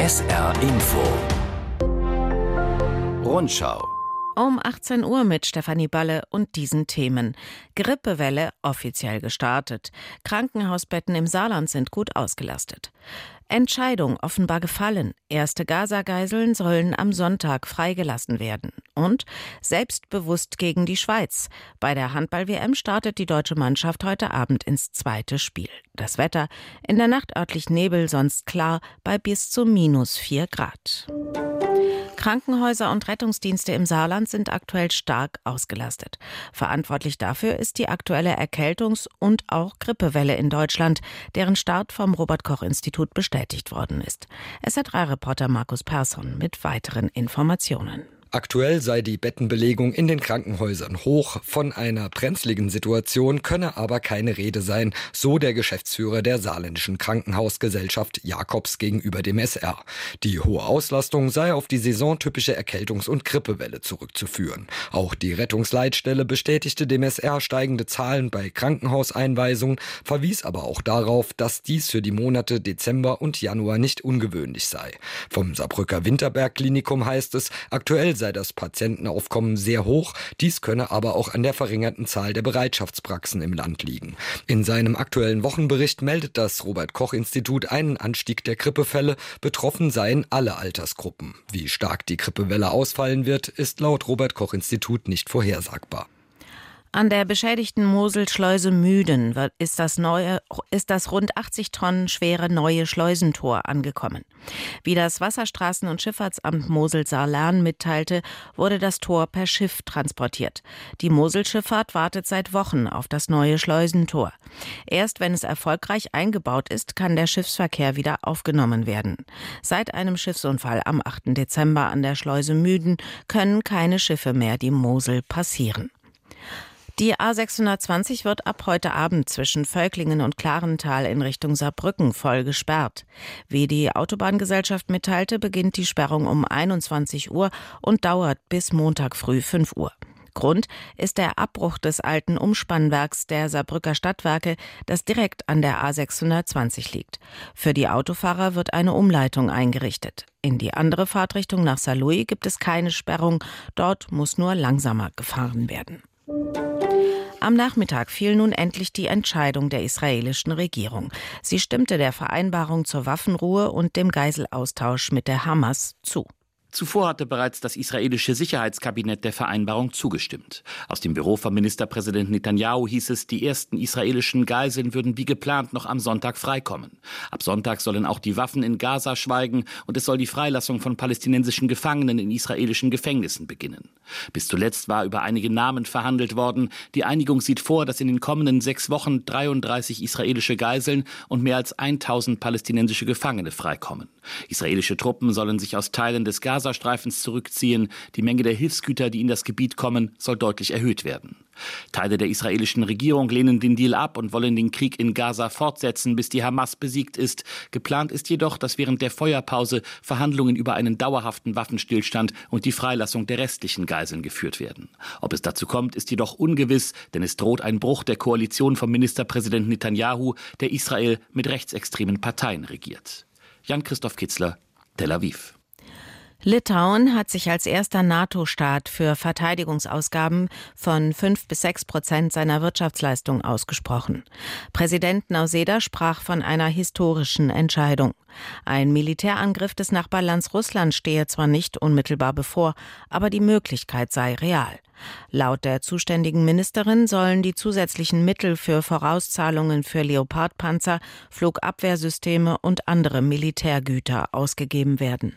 SR Info Rundschau Um 18 Uhr mit Stefanie Balle und diesen Themen. Grippewelle offiziell gestartet. Krankenhausbetten im Saarland sind gut ausgelastet. Entscheidung offenbar gefallen. Erste Gaza-Geiseln sollen am Sonntag freigelassen werden. Und selbstbewusst gegen die Schweiz. Bei der Handball-WM startet die deutsche Mannschaft heute Abend ins zweite Spiel. Das Wetter: in der Nacht örtlich Nebel, sonst klar bei bis zu -4 Grad. Krankenhäuser und Rettungsdienste im Saarland sind aktuell stark ausgelastet. Verantwortlich dafür ist die aktuelle Erkältungs- und auch Grippewelle in Deutschland, deren Start vom Robert-Koch-Institut bestätigt worden ist. SR3-Reporter Markus Persson mit weiteren Informationen. Aktuell sei die Bettenbelegung in den Krankenhäusern hoch. Von einer brenzligen Situation könne aber keine Rede sein, so der Geschäftsführer der Saarländischen Krankenhausgesellschaft Jakobs gegenüber dem SR. Die hohe Auslastung sei auf die saisontypische Erkältungs- und Grippewelle zurückzuführen. Auch die Rettungsleitstelle bestätigte dem SR steigende Zahlen bei Krankenhauseinweisungen, verwies aber auch darauf, dass dies für die Monate Dezember und Januar nicht ungewöhnlich sei. Vom Saarbrücker Winterberg-Klinikum heißt es, aktuell sei das Patientenaufkommen sehr hoch, dies könne aber auch an der verringerten Zahl der Bereitschaftspraxen im Land liegen. In seinem aktuellen Wochenbericht meldet das Robert-Koch-Institut einen Anstieg der Grippefälle, betroffen seien alle Altersgruppen. Wie stark die Grippewelle ausfallen wird, ist laut Robert-Koch-Institut nicht vorhersagbar. An der beschädigten Moselschleuse Müden ist das rund 80 Tonnen schwere neue Schleusentor angekommen. Wie das Wasserstraßen- und Schifffahrtsamt Mosel-Saarland mitteilte, wurde das Tor per Schiff transportiert. Die Moselschifffahrt wartet seit Wochen auf das neue Schleusentor. Erst wenn es erfolgreich eingebaut ist, kann der Schiffsverkehr wieder aufgenommen werden. Seit einem Schiffsunfall am 8. Dezember an der Schleuse Müden können keine Schiffe mehr die Mosel passieren. Die A620 wird ab heute Abend zwischen Völklingen und Klarental in Richtung Saarbrücken voll gesperrt. Wie die Autobahngesellschaft mitteilte, beginnt die Sperrung um 21 Uhr und dauert bis Montag früh 5 Uhr. Grund ist der Abbruch des alten Umspannwerks der Saarbrücker Stadtwerke, das direkt an der A620 liegt. Für die Autofahrer wird eine Umleitung eingerichtet. In die andere Fahrtrichtung nach Saarlouis gibt es keine Sperrung, dort muss nur langsamer gefahren werden. Am Nachmittag fiel nun endlich die Entscheidung der israelischen Regierung. Sie stimmte der Vereinbarung zur Waffenruhe und dem Geiselaustausch mit der Hamas zu. Zuvor hatte bereits das israelische Sicherheitskabinett der Vereinbarung zugestimmt. Aus dem Büro von Ministerpräsident Netanyahu hieß es, die ersten israelischen Geiseln würden wie geplant noch am Sonntag freikommen. Ab Sonntag sollen auch die Waffen in Gaza schweigen und es soll die Freilassung von palästinensischen Gefangenen in israelischen Gefängnissen beginnen. Bis zuletzt war über einige Namen verhandelt worden. Die Einigung sieht vor, dass in den kommenden 6 Wochen 33 israelische Geiseln und mehr als 1000 palästinensische Gefangene freikommen. Israelische Truppen sollen sich aus Teilen des Gazastreifens zurückziehen. Die Menge der Hilfsgüter, die in das Gebiet kommen, soll deutlich erhöht werden. Teile der israelischen Regierung lehnen den Deal ab und wollen den Krieg in Gaza fortsetzen, bis die Hamas besiegt ist. Geplant ist jedoch, dass während der Feuerpause Verhandlungen über einen dauerhaften Waffenstillstand und die Freilassung der restlichen Geiseln geführt werden. Ob es dazu kommt, ist jedoch ungewiss, denn es droht ein Bruch der Koalition von Ministerpräsident Netanyahu, der Israel mit rechtsextremen Parteien regiert. Jan-Christoph Kitzler, Tel Aviv. Litauen hat sich als erster NATO-Staat für Verteidigungsausgaben von 5-6% seiner Wirtschaftsleistung ausgesprochen. Präsident Nausėda sprach von einer historischen Entscheidung. Ein Militärangriff des Nachbarlands Russland stehe zwar nicht unmittelbar bevor, aber die Möglichkeit sei real. Laut der zuständigen Ministerin sollen die zusätzlichen Mittel für Vorauszahlungen für Leopardpanzer, Flugabwehrsysteme und andere Militärgüter ausgegeben werden.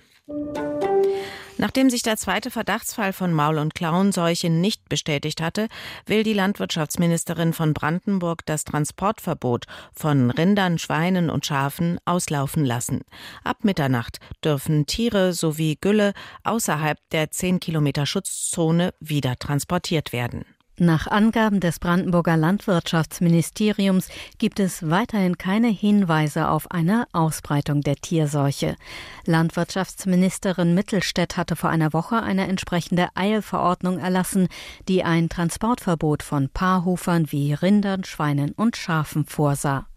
Nachdem sich der zweite Verdachtsfall von Maul- und Klauenseuche nicht bestätigt hatte, will die Landwirtschaftsministerin von Brandenburg das Transportverbot von Rindern, Schweinen und Schafen auslaufen lassen. Ab Mitternacht dürfen Tiere sowie Gülle außerhalb der 10 Kilometer Schutzzone wieder transportiert werden. Nach Angaben des Brandenburger Landwirtschaftsministeriums gibt es weiterhin keine Hinweise auf eine Ausbreitung der Tierseuche. Landwirtschaftsministerin Mittelstädt hatte vor einer Woche eine entsprechende Eilverordnung erlassen, die ein Transportverbot von Paarhufern wie Rindern, Schweinen und Schafen vorsah.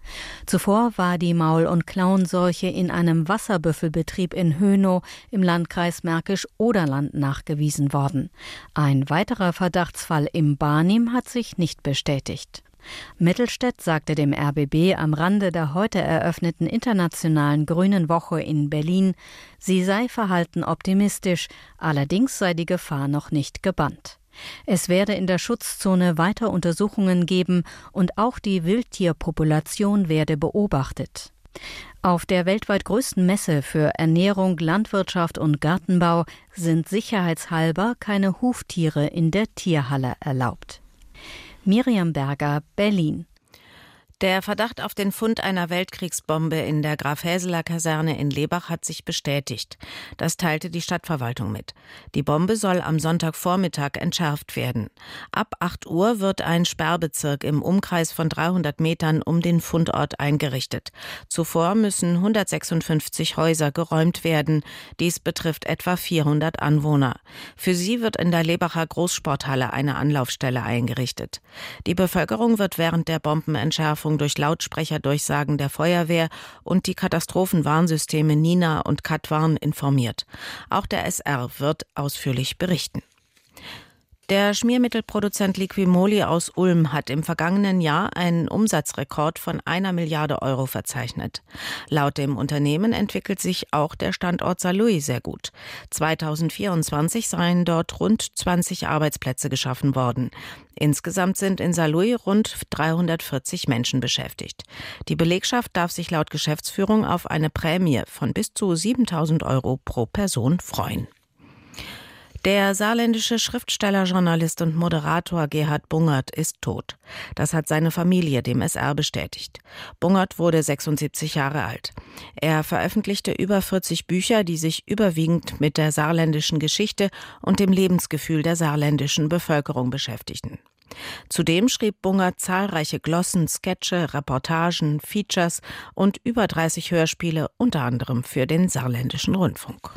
Zuvor war die Maul- und Klauenseuche in einem Wasserbüffelbetrieb in Hönow im Landkreis Märkisch-Oderland nachgewiesen worden. Ein weiterer Verdachtsfall im Barnim hat sich nicht bestätigt. Mittelstädt sagte dem RBB am Rande der heute eröffneten Internationalen Grünen Woche in Berlin, sie sei verhalten optimistisch, allerdings sei die Gefahr noch nicht gebannt. Es werde in der Schutzzone weiter Untersuchungen geben und auch die Wildtierpopulation werde beobachtet. Auf der weltweit größten Messe für Ernährung, Landwirtschaft und Gartenbau sind sicherheitshalber keine Huftiere in der Tierhalle erlaubt. Miriam Berger, Berlin. Der Verdacht auf den Fund einer Weltkriegsbombe in der Graf-Häseler-Kaserne in Lebach hat sich bestätigt. Das teilte die Stadtverwaltung mit. Die Bombe soll am Sonntagvormittag entschärft werden. Ab 8 Uhr wird ein Sperrbezirk im Umkreis von 300 Metern um den Fundort eingerichtet. Zuvor müssen 156 Häuser geräumt werden. Dies betrifft etwa 400 Anwohner. Für sie wird in der Lebacher Großsporthalle eine Anlaufstelle eingerichtet. Die Bevölkerung wird während der Bombenentschärfung durch Lautsprecherdurchsagen der Feuerwehr und die Katastrophenwarnsysteme Nina und Katwarn informiert. Auch der SR wird ausführlich berichten. Der Schmiermittelproduzent Liquimoli aus Ulm hat im vergangenen Jahr einen Umsatzrekord von 1 Milliarde Euro verzeichnet. Laut dem Unternehmen entwickelt sich auch der Standort Saarlouis sehr gut. 2024 seien dort rund 20 Arbeitsplätze geschaffen worden. Insgesamt sind in Saarlouis rund 340 Menschen beschäftigt. Die Belegschaft darf sich laut Geschäftsführung auf eine Prämie von bis zu 7.000 Euro pro Person freuen. Der saarländische Schriftsteller, Journalist und Moderator Gerhard Bungert ist tot. Das hat seine Familie dem SR bestätigt. Bungert wurde 76 Jahre alt. Er veröffentlichte über 40 Bücher, die sich überwiegend mit der saarländischen Geschichte und dem Lebensgefühl der saarländischen Bevölkerung beschäftigten. Zudem schrieb Bungert zahlreiche Glossen, Sketche, Reportagen, Features und über 30 Hörspiele, unter anderem für den saarländischen Rundfunk.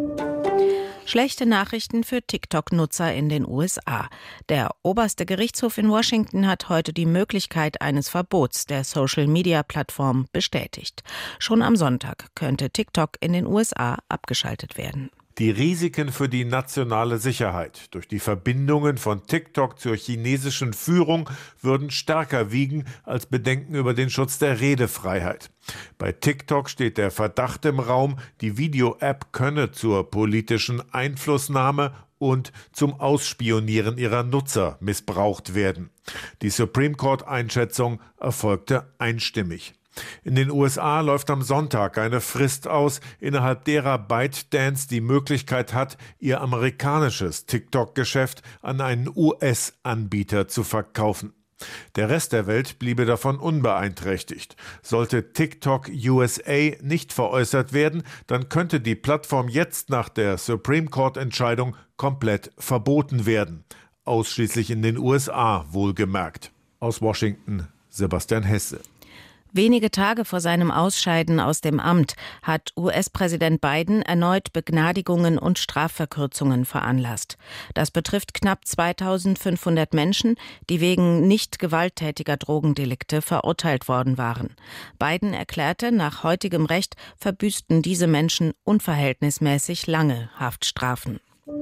Schlechte Nachrichten für TikTok-Nutzer in den USA. Der oberste Gerichtshof in Washington hat heute die Möglichkeit eines Verbots der Social-Media-Plattform bestätigt. Schon am Sonntag könnte TikTok in den USA abgeschaltet werden. Die Risiken für die nationale Sicherheit durch die Verbindungen von TikTok zur chinesischen Führung würden stärker wiegen als Bedenken über den Schutz der Redefreiheit. Bei TikTok steht der Verdacht im Raum, die Video-App könne zur politischen Einflussnahme und zum Ausspionieren ihrer Nutzer missbraucht werden. Die Supreme Court-Einschätzung erfolgte einstimmig. In den USA läuft am Sonntag eine Frist aus, innerhalb derer ByteDance die Möglichkeit hat, ihr amerikanisches TikTok-Geschäft an einen US-Anbieter zu verkaufen. Der Rest der Welt bliebe davon unbeeinträchtigt. Sollte TikTok USA nicht veräußert werden, dann könnte die Plattform jetzt nach der Supreme Court-Entscheidung komplett verboten werden. Ausschließlich in den USA, wohlgemerkt. Aus Washington, Sebastian Hesse. Wenige Tage vor seinem Ausscheiden aus dem Amt hat US-Präsident Biden erneut Begnadigungen und Strafverkürzungen veranlasst. Das betrifft knapp 2.500 Menschen, die wegen nicht gewalttätiger Drogendelikte verurteilt worden waren. Biden erklärte, nach heutigem Recht verbüßten diese Menschen unverhältnismäßig lange Haftstrafen.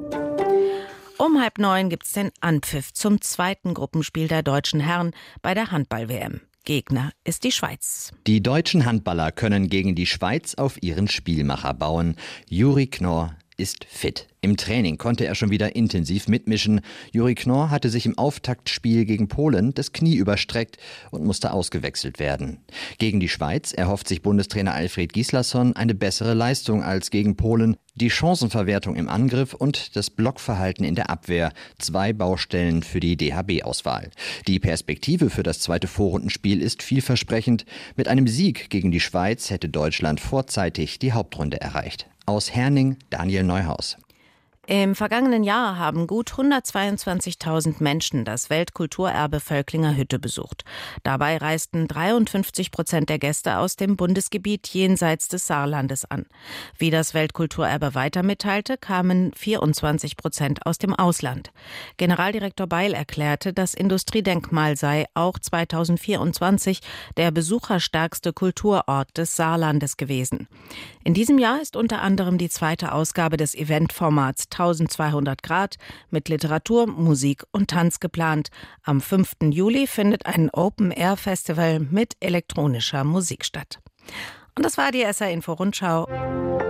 Um 8:30 gibt's den Anpfiff zum zweiten Gruppenspiel der deutschen Herren bei der Handball-WM. Gegner ist die Schweiz. Die deutschen Handballer können gegen die Schweiz auf ihren Spielmacher bauen. Juri Knorr ist fit. Im Training konnte er schon wieder intensiv mitmischen. Juri Knorr hatte sich im Auftaktspiel gegen Polen das Knie überstreckt und musste ausgewechselt werden. Gegen die Schweiz erhofft sich Bundestrainer Alfred Gislason eine bessere Leistung als gegen Polen. Die Chancenverwertung im Angriff und das Blockverhalten in der Abwehr. 2 Baustellen für die DHB-Auswahl. Die Perspektive für das zweite Vorrundenspiel ist vielversprechend. Mit einem Sieg gegen die Schweiz hätte Deutschland vorzeitig die Hauptrunde erreicht. Aus Herning, Daniel Neuhaus. Im vergangenen Jahr haben gut 122.000 Menschen das Weltkulturerbe Völklinger Hütte besucht. Dabei reisten 53% der Gäste aus dem Bundesgebiet jenseits des Saarlandes an. Wie das Weltkulturerbe weiter mitteilte, kamen 24% aus dem Ausland. Generaldirektor Beil erklärte, das Industriedenkmal sei auch 2024 der besucherstärkste Kulturort des Saarlandes gewesen. In diesem Jahr ist unter anderem die zweite Ausgabe des Eventformats 1200 Grad mit Literatur, Musik und Tanz geplant. Am 5. Juli findet ein Open-Air-Festival mit elektronischer Musik statt. Und das war die SR Info Rundschau.